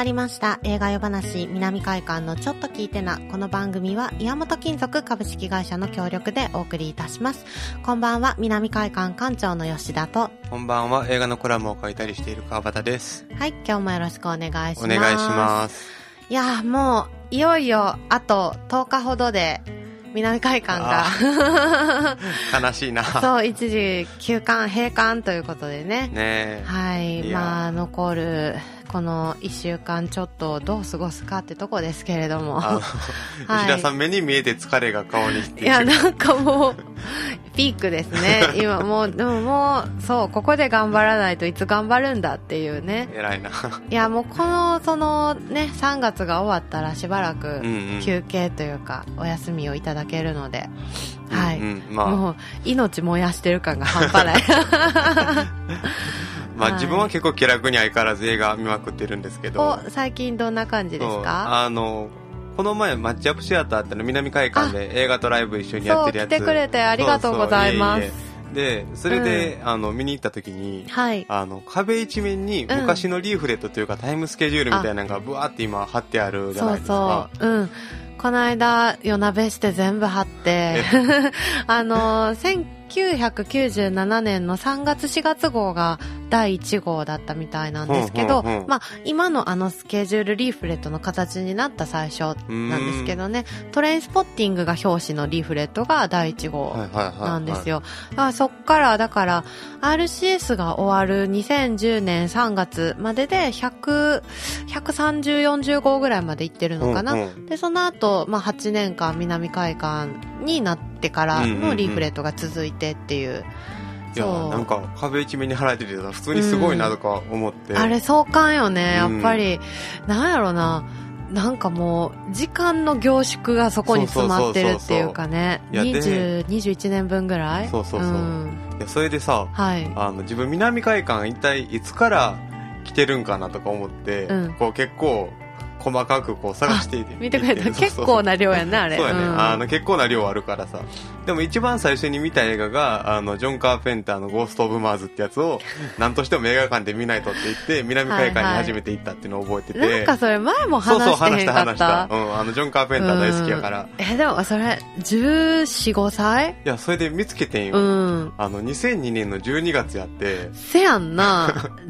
まりました映画夜話南海館のちょっと聞いてな。この番組は岩本金属株式会社の協力でお送りいたします。こんばんは、南海館館長の吉田と、 こんばんは、映画のコラムを書いたりしている川端です。 はい、今日もよろしくお願いします。 お願いします。 いやもういよいよあと10日ほどで南海館が悲しいな。 そう、一時休館閉館ということでね。 ねえ。 はい、まあ残るこの1週間ちょっとどう過ごすかってとこですけれども、 はい、石田さん目に見えて疲れが顔にっていう。 いやなんかもうピークですね今もう。でももうそう、ここで頑張らないといつ頑張るんだっていうね。 偉いな。 いやもうこのそのね3月が終わったらしばらく休憩というかお休みをいただけるので、はい、まあ、もう命燃やしてる感が半端ないまあ、自分は結構気楽に相変わらず映画見まくってるんですけど。 最近どんな感じですか？ この前マッチアップシアターっての南海館で映画とライブ一緒にやってるやつ。 そう、来てくれてありがとうございます。 でそれで、見に行った時に、はい、壁一面に昔のリーフレットというか、タイムスケジュールみたいなのがブワーって今貼ってあるじゃないですか。 そうそう、この間夜なべして全部貼って1997年の3月4月号が第1号だったみたいなんですけど、まあ今のスケジュールリーフレットの形になった最初なんですけどね、トレインスポッティングが表紙のリーフレットが第1号なんですよ。だからそっからだから RCS が終わる2010年3月までで130、40号ぐらいまで行ってるのかな。でその後、まあ8年間南海館になってからのリーフレットが続いてっていう。 いやなんか壁一面に貼られてて普通にすごいなとか思って、 あれ壮観よね、やっぱり。なんやろな、なんかもう時間の凝縮がそこに詰まってるっていうかね。21年分ぐらい。 そうそうそう、いやそれでさ、はい、自分南海館一体いつから来てるんかなとか思って、こう結構細かくこう探していて見てくれた。結構な量やんなあれ。 そうやね、結構な量あるからさ。でも一番最初に見た映画がジョン・カーペンターのゴースト・オブ・マーズってやつを何としても映画館で見ないとって言って南海館に初めて行ったっていうのを覚えてて、はいはい、なんかそれ前も話してへんかった。 話した、ジョン・カーペンター大好きやから。 でもそれ14、5歳？ いやそれで見つけてんよ、2002年の12月やって。 せやんな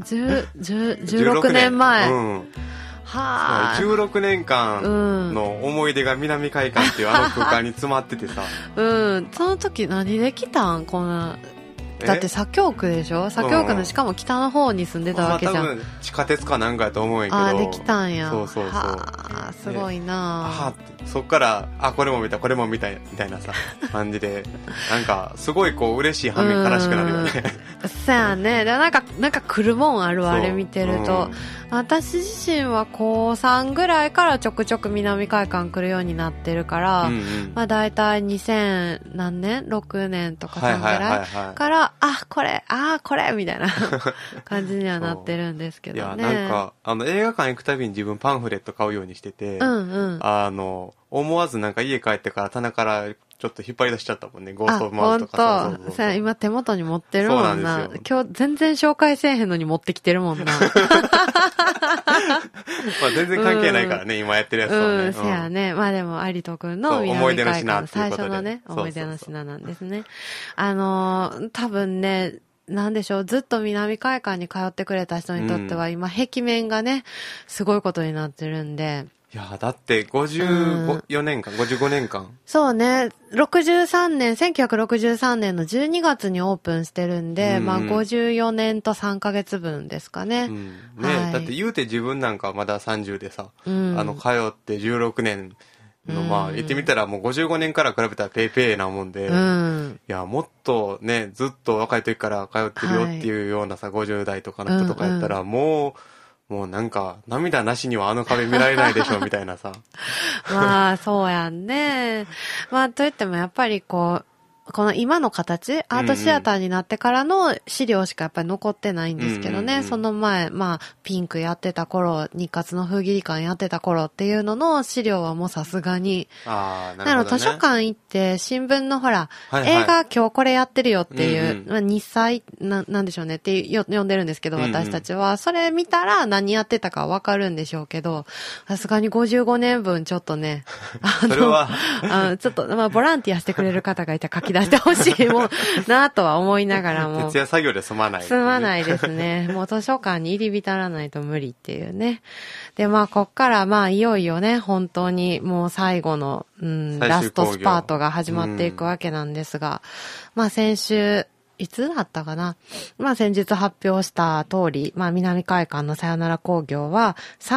16年前。 はあ、16年間の思い出が南海館っていう空間に詰まっててさその時何で来たんこんな。だって左京区でしょ。左京区のしかも北の方に住んでたわけじゃん。 多分地下鉄かなんかやと思うんやけど。 できたんや。 そうそうそう。 はあ、すごいな。 そっからこれも見たこれも見たみたいなさ感じでなんかすごいこう嬉しい反面悲しくなるよね。 そうやね。でなんか来るもんあるわ、あれ見てると。私自身は高3ぐらいからちょくちょく南海館来るようになってるから、まあだいたい2000何年 ?6 年とか3ぐらいから、これみたいな感じにはなってるんですけどね。 いや、なんか、映画館行くたびに自分パンフレット買うようにしてて、思わずなんか家帰ってから棚からちょっと引っ張り出しちゃったもんね。ゴースト・オブ・マーズとかさ。今手元に持ってるもんな。今日全然紹介せえへんのに持ってきてるもんな。まあ全然関係ないからね、今やってるやつはね。 そうやね。まあでも、有人くんの南海館の最初のね、思い出の品なんですね。多分ね、なんでしょう、ずっと南海館に通ってくれた人にとっては、今、壁面がね、すごいことになってるんで。 いやだって55年間、55年間。 そうね、1963年の12月にオープンしてるんで、まあ54年と3ヶ月分ですかね。 だって言うて自分なんかまだ30でさ、通って16年の、まあ言ってみたらもう55年から比べたらペイペイなもんで、いやもっとね、ずっと若い時から通ってるよっていうようなさ、50代とかの人とかやったらもうなんか涙なしには壁見られないでしょみたいなさ。 まあそうやんね。まあといってもやっぱりこうこの今の形、アートシアターになってからの資料しかやっぱり残ってないんですけどね、その前、まあ、ピンクやってた頃、日活の風切館やってた頃っていうのの資料はもうさすがに、 なるほどね。 だから図書館行って新聞のほら、はいはい、映画今日これやってるよっていう、まあ、日祭なんでしょうねって呼んでるんですけど、私たちは、それ見たら何やってたかわかるんでしょうけど、さすがに55年分ちょっとね、 それはちょっと、まあ、ボランティアしてくれる方がいたら書き出してほしいもんなとは思いながらも。 徹夜作業で済まない、ね。 済まないですね。もう図書館に入り浸らないと無理っていうね。で、まあ、こっからまあ、いよいよね、本当にもう最後の、ラストスパートが始まっていくわけなんですが、まあ、先週、いつだったかな。まあ先日発表した通り、まあ南海館のさよなら興行は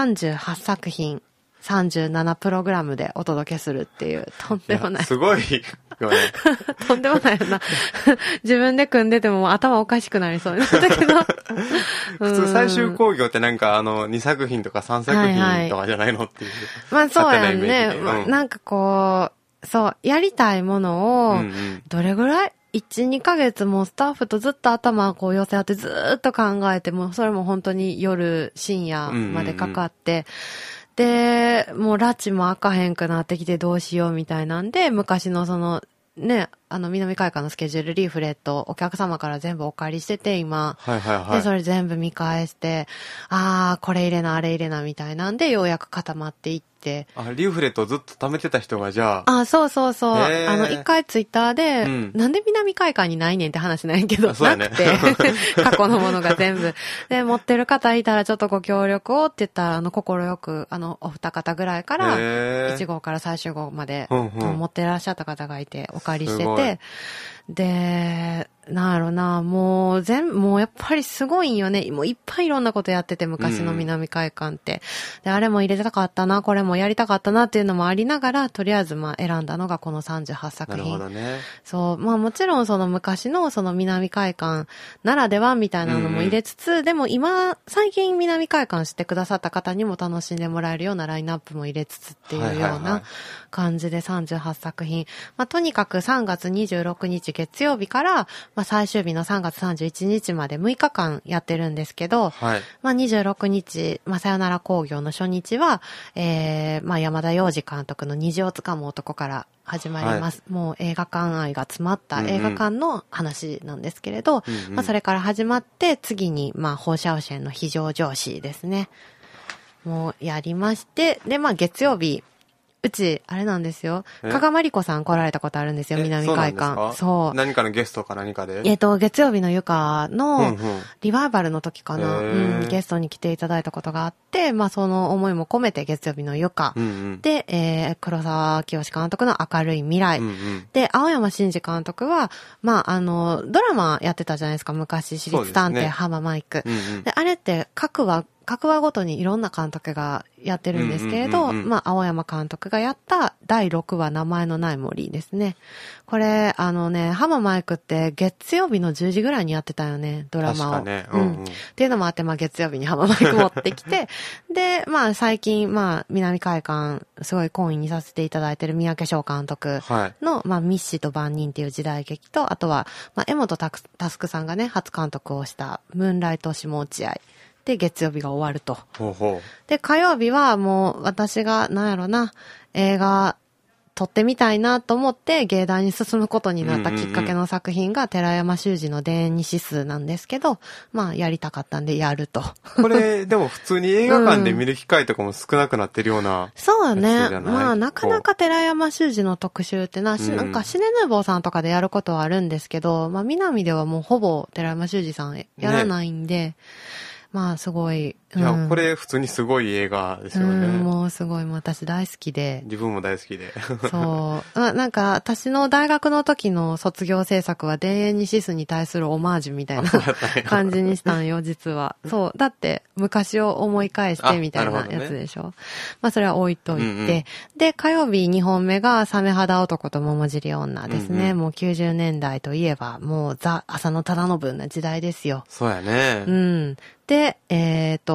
38作品、37プログラムでお届けするっていう、とんでもない。 すごいよね。 とんでもないよな。自分で組んでても頭おかしくなりそうなんだけど。 普通最終興行ってなんか2作品とか3作品とかじゃないのっていう。 まあそうやんね。なんかこう、そう、やりたいものを、どれぐらい1、2ヶ月もスタッフとずっと頭こう寄せ合ってずーっと考えて、もうそれも本当に夜、深夜までかかって、で、もう拉致も開かへんくなってきてどうしようみたいなんで、昔のその、ね、南海館のスケジュールリーフレット、お客様から全部お借りしてて、今。 はいはいはい。 で、それ全部見返して、これ入れな、あれ入れな、みたいなんで、ようやく固まっていって。リーフレットをずっと貯めてた人がじゃあ。そうそうそう。一回ツイッターで、なんで南海館にないねんって話なんやけど、なくて、過去のものが全部。で、持ってる方いたらちょっとご協力をって言ったら、心よく、お二方ぐらいから、1号から最終号まで、持ってらっしゃった方がいて、お借りしてて、で、なんやろな、もうやっぱりすごいんよね。もういっぱいいろんなことやってて、昔の南海館って。で、あれも入れたかったな、これもやりたかったなっていうのもありながら、とりあえずまあ選んだのがこの38作品。 なるほどね。 そう、まあもちろんその昔のその南海館ならではみたいなのも入れつつ、でも今、最近南海館知ってくださった方にも楽しんでもらえるようなラインナップも入れつつっていうような感じで38作品。まあとにかく3月26日月曜日から、まあ最終日の3月31日まで6日間やってるんですけど、まあ26日、まあさよなら興行の初日は、まあ山田洋次監督の虹をつかむ男から始まります。もう映画館愛が詰まった映画館の話なんですけれど、まあそれから始まって次にまあ放射線の非常上司ですね。もうやりまして、でまあ月曜日、うち、あれなんですよ。加賀まりこさん来られたことあるんですよ、南海館。 そう。何かのゲストか何かで月曜日のゆかのリバイバルの時かな、ゲストに来ていただいたことがあって、まあその思いも込めて月曜日のゆか、で、黒沢清監督の明るい未来、で、青山真司監督は、まあドラマやってたじゃないですか、昔、私立探偵浜マイク。で、あれって各話ごとにいろんな監督がやってるんですけれど、まあ、青山監督がやった第6話名前のない森ですね。これ、浜マイクって月曜日の10時ぐらいにやってたよね、ドラマを。 確かね。 っていうのもあって、まあ、月曜日に浜マイク持ってきて、で、まあ、最近、まあ、南海館、すごい懇意にさせていただいてる三宅翔監督の、まあ、密使と万人っていう時代劇と、あとは、まあ、江本佑さんがね、初監督をしたムーンライト下落合。で、月曜日が終わると。で、火曜日はもう私が、なんやろな、映画撮ってみたいなと思って芸大に進むことになったきっかけの作品が寺山修司の田園に指数なんですけど、まあやりたかったんでやると。 これ、でも普通に映画館で見る機会とかも少なくなってるような。 そうね。まあなかなか寺山修司の特集ってなんかシネヌーボーさんとかでやることはあるんですけど、まあ南ではもうほぼ寺山修司さんやらないんで、まあすごい。 いや、これ普通にすごい映画ですよね。 もうすごい、私大好きで。 自分も大好きで。 そう。なんか、私の大学の時の卒業制作は田園にシスに対するオマージュみたいな感じにしたんよ、実は。そう。だって、昔を思い返してみたいなやつでしょ。まあそれは置いといて。で、火曜日2本目がサメ肌男と桃尻女ですね。もう90年代といえば、もうザ・浅野忠信な時代ですよ。 そうやね。 で、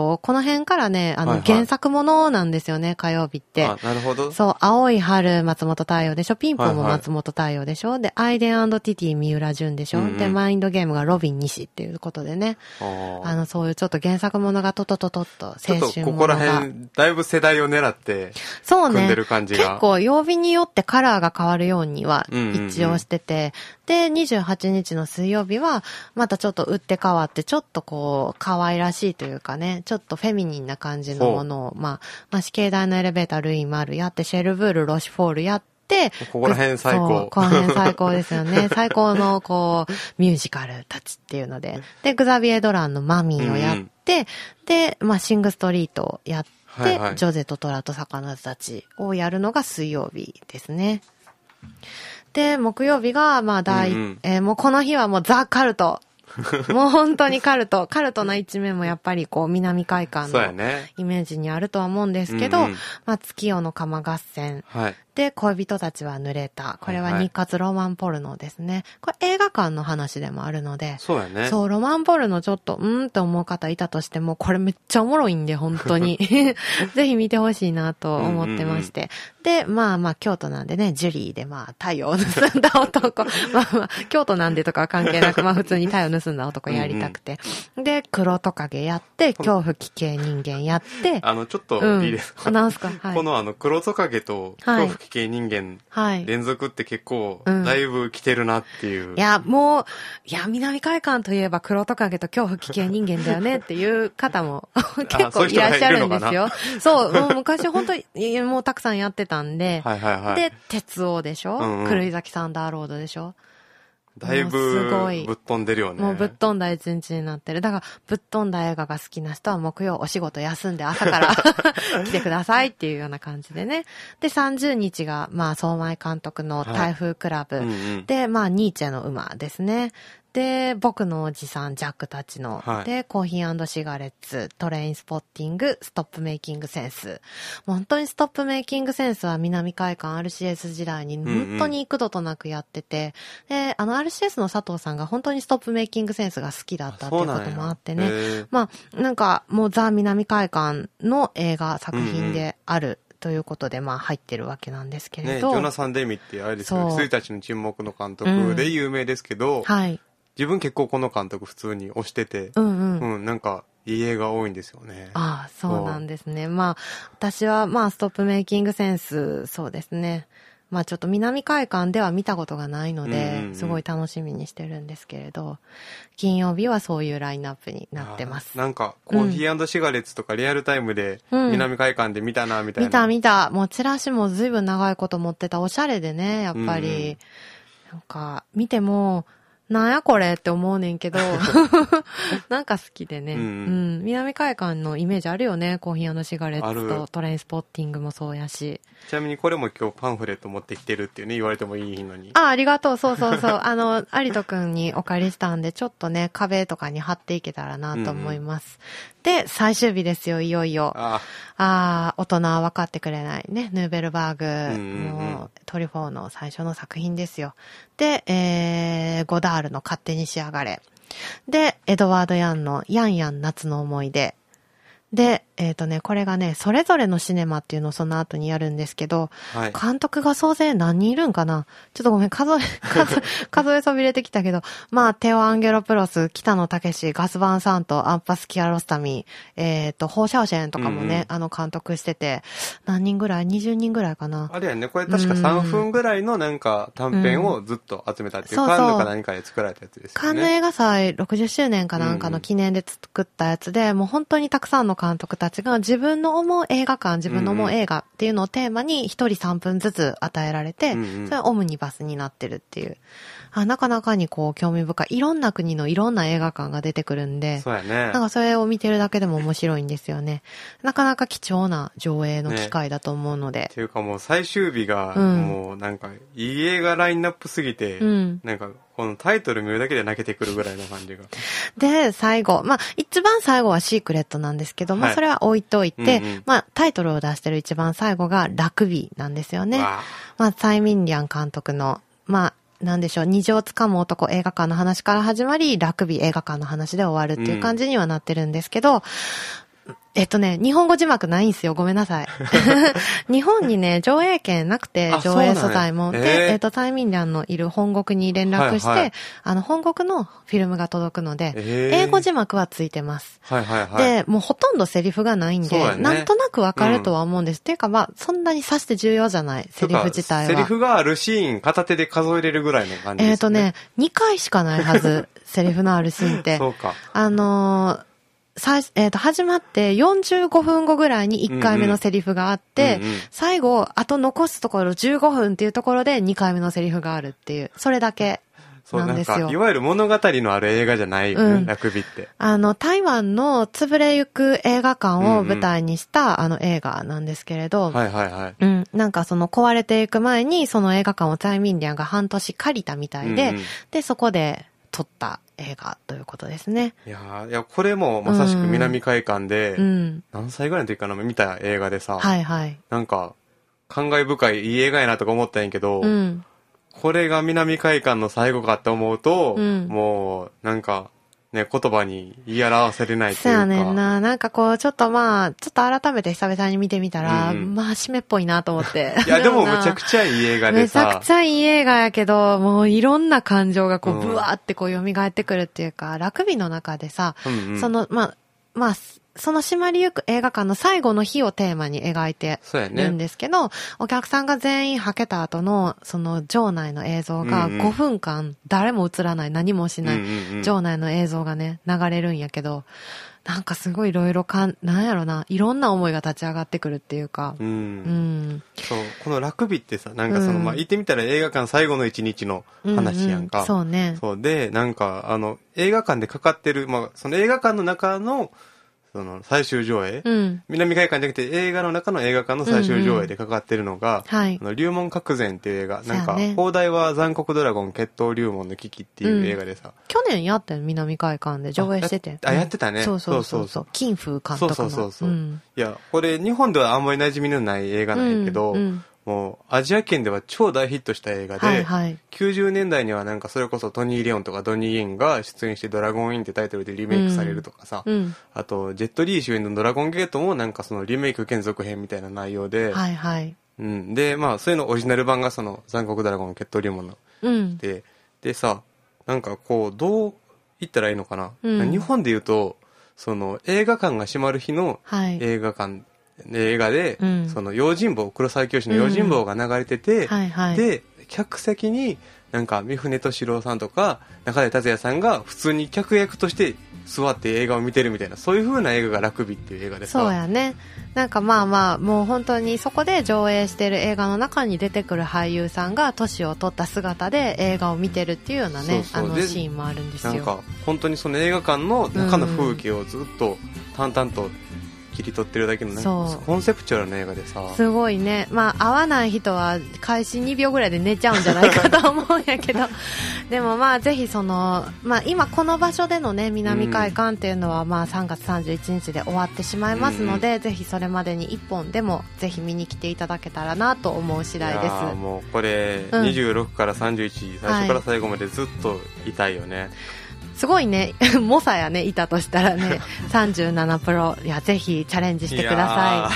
この辺からね、 はいはい、 原作ものなんですよね、火曜日って。 あ、なるほど。 そう、青い春、松本太陽でしょ、ピンポンも松本太陽でしょ、はいはい、で、アイデン&ティティ、三浦淳でしょ、うんうん、で、マインドゲームがロビン西っていうことでね。そういうちょっと原作ものがトトトトっと、青春ものが。ちょっとここら辺、 だいぶ世代を狙って、組んでる感じが。 結構曜日によってカラーが変わるようには一応してて、で、28日の水曜日は、またちょっと打って変わって、ちょっとこう、可愛らしいというかね、ちょっとフェミニンな感じのものを、まあ、死刑台のエレベーター、ルイマルやって、シェルブール、ロシュフォールやって、 ここら辺最高。 そう、この辺最高ですよね。最高の、こう、ミュージカルたちっていうので。で、グザビエ・ドランのマミーをやって、で、まあ、シング・ストリートをやって、はいはい、ジョゼとトラと魚たちをやるのが水曜日ですね。で、木曜日が、まあ、もうこの日はもうザ・カルト。もう本当にカルトな一面もやっぱりこう南海館のイメージにあるとは思うんですけど、まあ月夜の釜合戦、はい、で恋人たちは濡れた、これは日活ロマンポルノですね。これ映画館の話でもあるので、 そうやね。 そうロマンポルノちょっとって思う方いたとしても、これめっちゃおもろいんで本当にぜひ見てほしいなと思ってまして、でまあ京都なんでね、ジュリーでまあ太陽を盗んだ男まあ京都なんでとかは関係なく、まあ普通に太陽盗んだ男やりたくて、で黒トカゲやって、恐怖危険人間やって、 ちょっといいですか、 なんすか、はい、 この黒トカゲと恐怖危険人間、はい、連続って結構だいぶ来てるなっていう、 いやもう南海館といえば黒トカゲと恐怖危険人間だよねっていう方も結構いらっしゃるんですよ。そうもう昔本当にもうたくさんやってたんで、はいはいはい、で鉄王でしょ、狂い咲きサンダーロードでしょ、 だいぶぶっ飛んでるよね。 もうぶっ飛んだ一日になってる。だからぶっ飛んだ映画が好きな人は木曜お仕事休んで朝から来てくださいっていうような感じでね。で30日がまあ相米監督の台風クラブ、はい、でまあニーチェの馬ですね。で、僕のおじさん、ジャックたちの、はい、で、コーヒー&シガレッツ、トレインスポッティング、ストップメイキングセンス。本当にストップメイキングセンスは南海館 RCS 時代に本当に幾度となくやってて、で、RCS の佐藤さんが本当にストップメイキングセンスが好きだったっていうこともあってね。まあ、なんかもうザ・南海館の映画作品である。ということで、まあ入ってるわけなんですけれど。 ね、ジョナサン・デミってあれですけど、羊たちの沈黙の監督で有名ですけど、はい。自分結構この監督普通に推してて、なんかいい映画多いんですよね。 ああ、そうなんですね。まあ、私はまあストップメイキングセンス、そうですね。まあちょっと南海館では見たことがないので、すごい楽しみにしてるんですけれど、金曜日はそういうラインナップになってます。 なんか、コーヒー&シガレッツとかリアルタイムで、南海館で見たな、みたいな。 見た。もうチラシも随分長いこと持ってた。おしゃれでね、やっぱり。なんか、見ても、なんやこれって思うねんけど、なんか好きでね。南海館のイメージあるよね。コーヒー&シガレッツとトレインスポッティングもそうやし。 ちなみにこれも今日パンフレット持ってきてるっていうね、言われてもいいのに。 ありがとう。そう。有人くんにお借りしたんで、ちょっとね、壁とかに貼っていけたらなと思います。で、最終日ですよ、いよいよ。大人は分かってくれないね。ヌーベルバーグのトリフォーの最初の作品ですよ。で、ゴダールの勝手に仕上がれ。で、エドワード・ヤンのヤンヤン夏の思い出。で、これがね、それぞれのシネマっていうのをその後にやるんですけど、はい、監督が総勢何人いるんかな、ちょっとごめん、数えそびれてきたけど、まあ、テオ・アンゲロプロス、北野武、ガス・バン・サント、アンパス・キアロスタミ、ホー・シャオシェンとかもね、監督してて、何人ぐらい ?20 人ぐらいかな。 あれやね、これ確か3分ぐらいのなんか短編をずっと集めたっていう、カンヌか何かで作られたやつですよね。 カンヌ映画祭60周年かなんかの記念で作ったやつで、もう本当にたくさんの監督たちが自分の思う映画館、自分の思う映画っていうのをテーマに一人3分ずつ与えられて、それはオムニバスになってるっていう。なかなかにこう興味深い。いろんな国のいろんな映画館が出てくるんで、 そうやね。 なんかそれを見てるだけでも面白いんですよね。なかなか貴重な上映の機会だと思うので。 っていうかもう最終日が、もうなんかいい映画ラインナップすぎて、なんかこのタイトル見るだけで泣けてくるぐらいの感じが。 で、最後。まあ、一番最後はシークレットなんですけども、それは置いといて、まあ、タイトルを出してる一番最後がラグビーなんですよね。まあ、サイ・ミンリャン監督の、まあ、なんでしょう、虹をつかむ男映画館の話から始まり、ラグビー映画館の話で終わるっていう感じにはなってるんですけど、 日本語字幕ないんすよ。ごめんなさい。日本にね、上映権なくて、上映素材も。で、タイミンリャンのいる本国に連絡して、はいはい、本国のフィルムが届くので、英語字幕はついてます。 はいはいはい。 で、もうほとんどセリフがないんで、ね、なんとなくわかるとは思うんです。っていうかまあ、そんなにさして重要じゃない、セリフ自体は。 セリフがあるシーン、片手で数えれるぐらいの感じですね。 2回しかないはず、セリフのあるシーンって。 そうか。 始まって45分後ぐらいに1回目のセリフがあって、うんうん、最後、あと残すところ15分っていうところで2回目のセリフがあるっていう、それだけなんですよ。 そう、なんか、いわゆる物語のある映画じゃないよね、うん、ラクビって。 台湾の潰れゆく映画館を舞台にした、映画なんですけれど、 はいはいはい。 うん、なんかその壊れていく前に、その映画館をタイミンリャンが半年借りたみたいで、で、そこで撮った映画ということですね。 いや、これもまさしく南海館で、何歳ぐらいの時かな、見た映画でさ、 はいはい。 なんか、感慨深いいい映画やなとか思ったんやけど、これが南海館の最後かって思うと、もう、なんか、ね、言葉に言い表せれないっていうか。 そうやねんな。なんかこう、ちょっと改めて久々に見てみたら、まあ、締めっぽいなと思って。 いや、でもむちゃくちゃいい映画でさ。 めちゃくちゃいい映画やけど、もういろんな感情がこう、ブワーってこう蘇ってくるっていうか、ラクビの中でさ、その締まりゆく映画館の最後の日をテーマに描いてるんですけど、お客さんが全員はけた後の、その場内の映像が5分間誰も映らない、何もしない場内の映像がね、流れるんやけど、なんかすごいいろいろなんやろな、いろんな思いが立ち上がってくるっていうか。そう、 このラクビってさ、なんか言ってみたら映画館最後の一日の話やんか。 そうね。 そうで、なんか、映画館でかかってる、その映画館の中の、その最終上映、南海館じゃなくて映画の中の映画館の最終上映でかかってるのが、龍門覚前っていう映画、なんか、放題は残酷ドラゴン決闘龍門の危機っていう映画でさ、 去年やったよ、南海館で上映してて。 やってたね。 そう。金風監督の。 そう。いや、これ日本ではあんまり馴染みのない映画なんやけど、もうアジア圏では超大ヒットした映画で、90年代にはなんかそれこそトニー・レオンとかドニー・イエンが出演してドラゴンインってタイトルでリメイクされるとかさ、あとジェット・リー主演のドラゴンゲートもなんかそのリメイク兼続編みたいな内容で、で、そういうのオリジナル版がその残酷ドラゴン決闘龍門の、でさ、なんかこうどう言ったらいいのかな、日本で言うとその映画館が閉まる日の映画で、その用心棒、黒沢清の用心棒が流れてて、で、客席になんか三船敏郎さんとか中出達也さんが普通に客役として座って映画を見てるみたいな、そういう風な映画がラクビっていう映画でさ。 そうやね。なんかもう本当にそこで上映してる映画の中に出てくる俳優さんが年を取った姿で映画を見てるっていうようなね、シーンもあるんですよ。 なんか本当にその映画館の中の風景をずっと淡々と切り取ってるだけのね、コンセプチュアルな映画でさ、 すごいね。合わない人は開始2秒ぐらいで寝ちゃうんじゃないかと思うんやけどでもぜひその、今この場所でのね、南海館っていうのは3月31日で終わってしまいますので、ぜひそれまでに1本でもぜひ見に来ていただけたらなと思う次第です。いやもうこれ、26から31、最初から最後までずっといたいよね。 すごいね、猛者やね、いたとしたらね、37プロ、いや、ぜひチャレンジしてくださ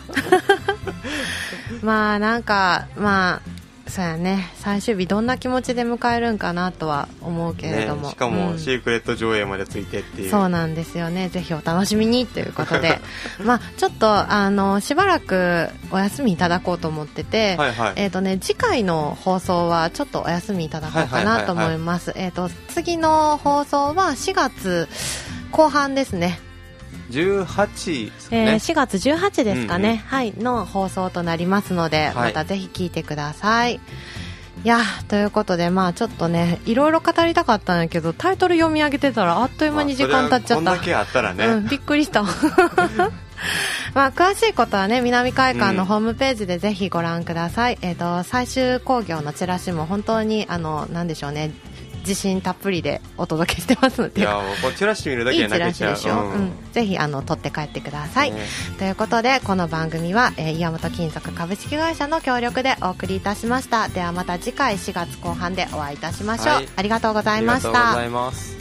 い。なんか、そうやね、最終日どんな気持ちで迎えるんかなとは思うけれども、 しかもシークレット上映までついてっていう、 そうなんですよね。ぜひお楽しみにということでちょっとしばらくお休みいただこうと思ってて、次回の放送はちょっとお休みいただこうかなと思います。次の放送は4月後半ですね。 18ですね。 4月18ですかね、の放送となりますので、またぜひ聞いてください。いや、ということでちょっとね、いろいろ語りたかったんやけど、タイトル読み上げてたらあっという間に時間経っちゃった。こんだけあったらね、 びっくりした詳しいことはね、南海館のホームページでぜひご覧ください。最終興行のチラシも本当になんでしょうね、自信たっぷりでお届けしてますので、 いや、こうチラシ見るだけで泣けちゃう。いいチラシでしょ、 ぜひ取って帰ってください、ということで、この番組は、岩本金属株式会社の協力でお送りいたしました。ではまた次回4月後半でお会いいたしましょう、ありがとうございました。 ありがとうございます。